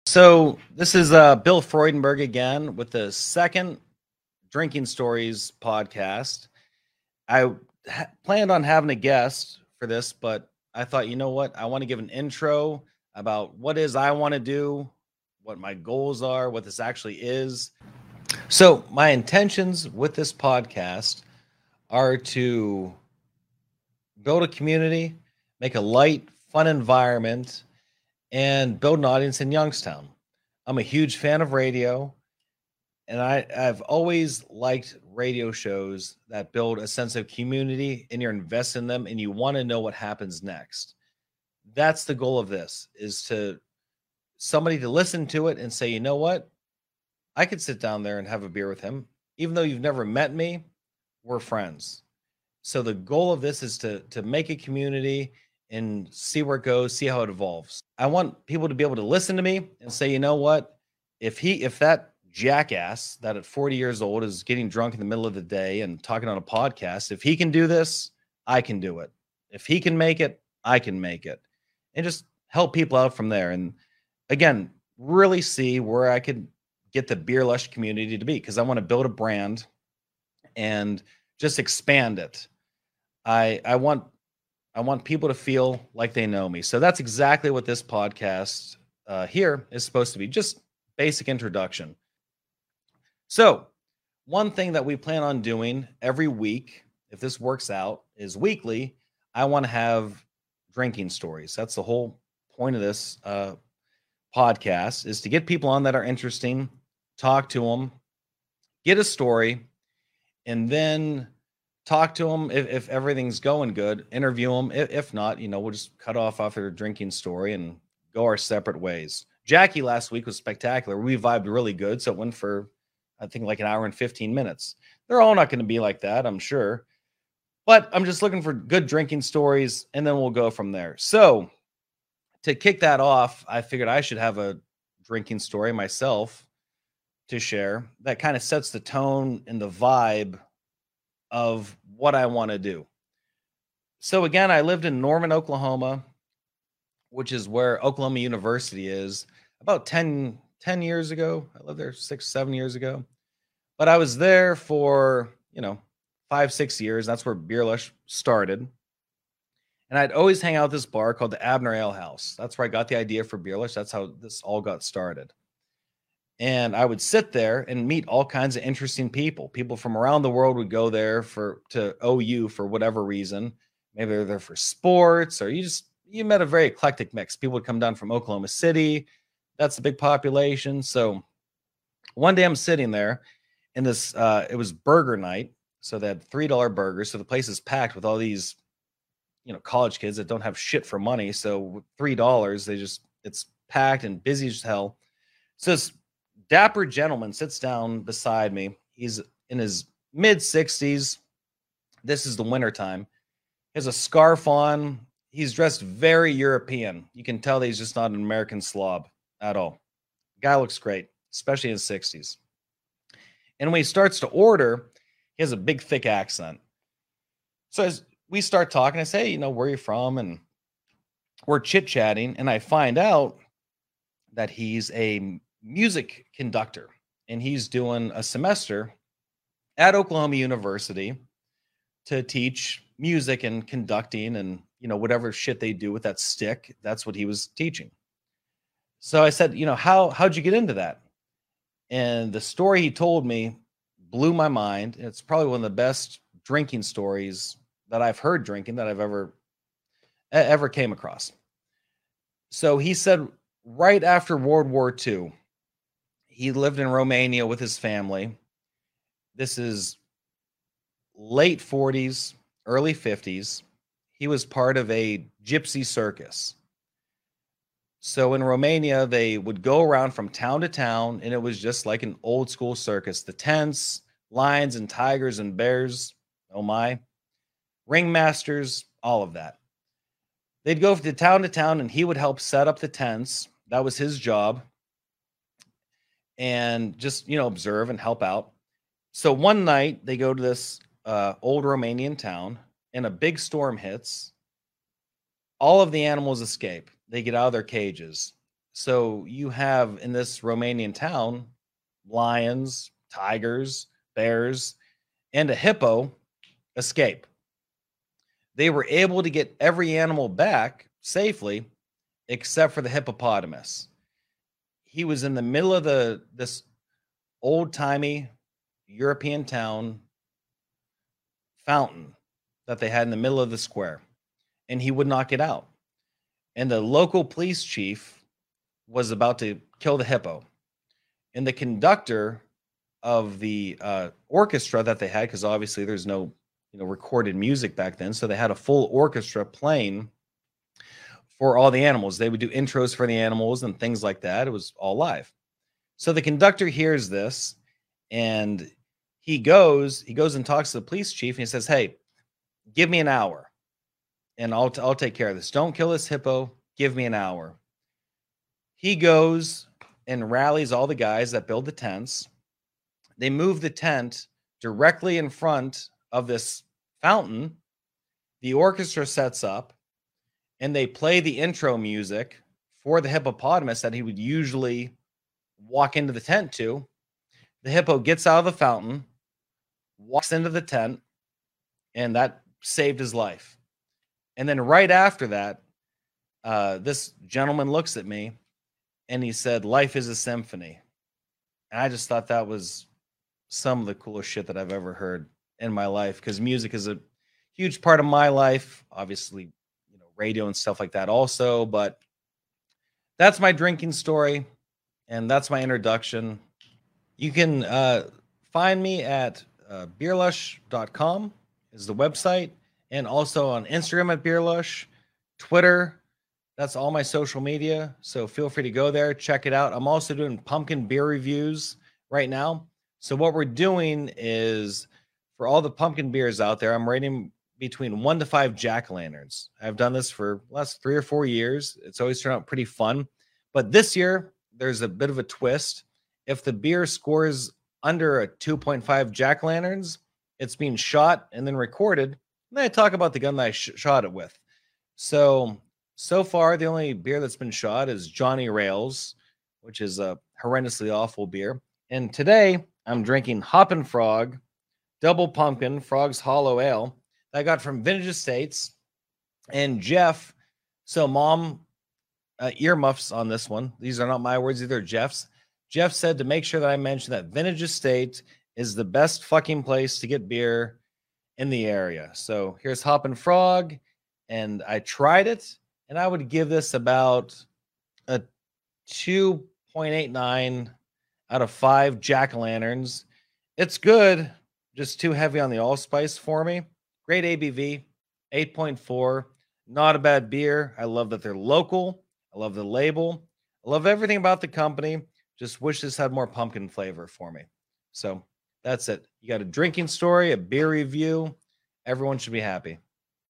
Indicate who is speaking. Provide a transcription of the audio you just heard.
Speaker 1: So this is Bill Freudenberg again with the second Drinking Stories podcast. I planned on having a guest for this, but I thought, you know what? I want to give an intro about what is I want to do, what my goals are, what this actually is. So my intentions with this podcast are to build a community, make a light, fun environment, and build an audience in Youngstown. I'm a huge fan of radio. And I've always liked radio shows that build a sense of community and you're invested in them and you want to know what happens next. That's the goal of this is to somebody to listen to it and say, you know what? I could sit down there and have a beer with him. Even though you've never met me, we're friends. So the goal of this is to make a community and see where it goes, see how it evolves. I want people to be able to listen to me and say, you know what? If that jackass that at 40 years old is getting drunk in the middle of the day and talking on a podcast, if he can do this, I can do it. If he can make it, I can make it. And just help people out from there. And again, really see where I could get the Beer Lush community to be because I want to build a brand and just expand it. I want people to feel like they know me. So that's exactly what this podcast here is supposed to be. Just basic introduction. So one thing that we plan on doing every week, if this works out, is weekly. I want to have drinking stories. That's the whole point of this podcast is to get people on that are interesting, talk to them, get a story, and then talk to them if everything's going good, interview them. If not, we'll just cut off their drinking story and go our separate ways. Jackie last week was spectacular. We vibed really good. So it went for, I think, like an hour and 15 minutes. They're all not going to be like that, I'm sure. But I'm just looking for good drinking stories, and then we'll go from there. So to kick that off, I figured I should have a drinking story myself to share that kind of sets the tone and the vibe of what I want to do. So again, I lived in Norman, Oklahoma, which is where Oklahoma University is, about 10 years ago. I lived there 6, 7 years ago. But I was there for, 5, 6 years. That's where Beer Lush started. And I'd always hang out at this bar called the Abner Ale House. That's where I got the idea for Beer Lush. That's how this all got started. And I would sit there and meet all kinds of interesting people. People from around the world would go there to OU for whatever reason. Maybe they're there for sports, or you met a very eclectic mix. People would come down from Oklahoma City. That's a big population. So one day I'm sitting there and this it was burger night. So they had $3 burgers. So the place is packed with all these, college kids that don't have shit for money. So with $3, it's packed and busy as hell. So this dapper gentleman sits down beside me. He's in his mid 60s. This is the winter time. He has a scarf on. He's dressed very European. You can tell that he's just not an American slob at all. Guy looks great, especially in his 60s. And when he starts to order, he has a big, thick accent. So as we start talking, I say, where are you from? And we're chit-chatting, and I find out that he's a music conductor, and he's doing a semester at Oklahoma University to teach music and conducting and whatever shit they do with that stick. That's what he was teaching. So I said, how'd you get into that? And the story he told me blew my mind. It's probably one of the best drinking stories that I've heard drinking that I've ever came across. So he said right after World War II, he lived in Romania with his family. This is late 40s, early 50s. He was part of a gypsy circus. So in Romania, they would go around from town to town, and it was just like an old school circus. The tents, lions and tigers and bears, oh my, ringmasters, all of that. They'd go to town, and he would help set up the tents. That was his job. And just, observe and help out. So one night they go to this old Romanian town, and a big storm hits. All of the animals escape. They get out of their cages. So you have in this Romanian town lions, tigers, bears, and a hippo escape. They were able to get every animal back safely except for the hippopotamus. He was in the middle of this old-timey European town fountain that they had in the middle of the square, and he would not get out. And the local police chief was about to kill the hippo. And the conductor of the orchestra that they had, because obviously there's no recorded music back then, so they had a full orchestra playing for all the animals. They would do intros for the animals and things like that. It was all live. So the conductor hears this, and he goes and talks to the police chief, and he says, "Hey, give me an hour, and I'll take care of this. Don't kill this hippo. Give me an hour." He goes and rallies all the guys that build the tents. They move the tent directly in front of this fountain. The orchestra sets up, and they play the intro music for the hippopotamus that he would usually walk into the tent to. The hippo gets out of the fountain, walks into the tent, and that saved his life. And then right after that, this gentleman looks at me and he said, "Life is a symphony." And I just thought that was some of the coolest shit that I've ever heard in my life, because music is a huge part of my life. Obviously, radio and stuff like that also. But that's my drinking story, and that's my introduction. You can find me at beerlush.com is the website, and also on Instagram at beerlush, Twitter. That's all my social media, so feel free to go there, check it out. I'm also doing pumpkin beer reviews right now. So what we're doing is, for all the pumpkin beers out there, I'm rating between 1 to 5 jack-o'-lanterns. I've done this for the last 3 or 4 years. It's always turned out pretty fun. But this year, there's a bit of a twist. If the beer scores under a 2.5 jack-o'-lanterns, it's being shot and then recorded. And then I talk about the gun that I shot it with. So far, the only beer that's been shot is Johnny Rails, which is a horrendously awful beer. And today, I'm drinking Hoppin' Frog Double Pumpkin Frog's Hollow Ale that I got from Vintage Estates. And Jeff, so Mom, earmuffs on this one. These are not my words, these are Jeff's. Jeff said to make sure that I mention that Vintage Estate is the best fucking place to get beer in the area. So here's Hoppin' Frog, and I tried it, and I would give this about a 2.89 out of 5 jack-o'-lanterns. It's good, just too heavy on the allspice for me. Great ABV, 8.4. Not a bad beer. I love that they're local. I love the label. I love everything about the company. Just wish this had more pumpkin flavor for me. So that's it. You got a drinking story, a beer review. Everyone should be happy.